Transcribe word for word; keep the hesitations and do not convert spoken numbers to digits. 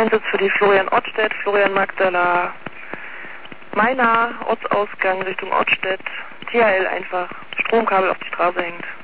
Einsatz für die Florian Ortstedt, Florian Magdala, Meiner, Ortsausgang Richtung Ortstedt, T H L einfach, Stromkabel auf die Straße hängt.